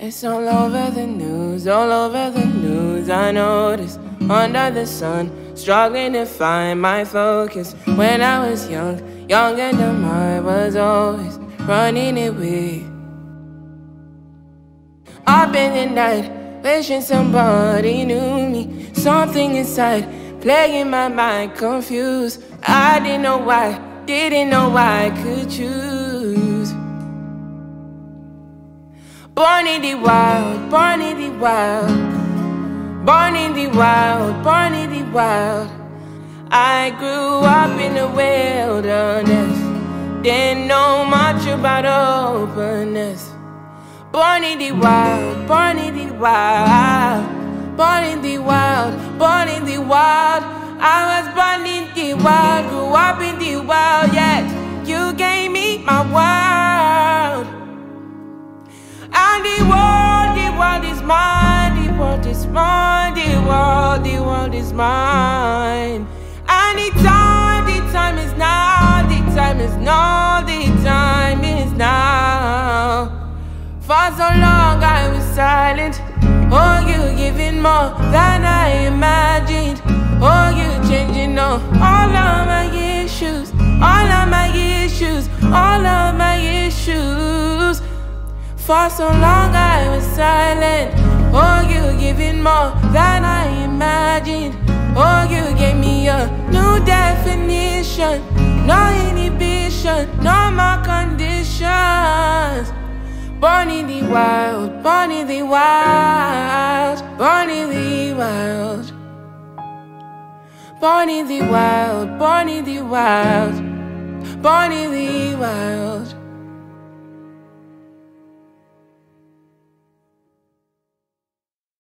It's all over the news, all over the news. I noticed under the sun, struggling to find my focus. When I was young and dumb, I was always running away. Up in the night, wishing somebody knew me. Something inside, playing my mind confused. I didn't know why I could choose. Born in the wild, born in the wild, born in the wild, born in the wild. I grew up in the wilderness, didn't know much about openness. Born in the wild, born in the wild, born in the wild, born in the wild. I was born in the wild, grew up in the wild, yet you gave me my world. And the world is mine, the world is mine, the world is mine. And the time is now, the time is now, the time is now. For so long I was silent, oh you giving more than I imagined. Oh you changing all of my issues, all of my issues, all of my issues. For so long I was silent, oh you giving more than I imagined. Oh you gave me a new definition, no inhibition, no more conditions. Born in the wild, born in the wild, born in the wild, born in the wild, born in the wild, born in the wild.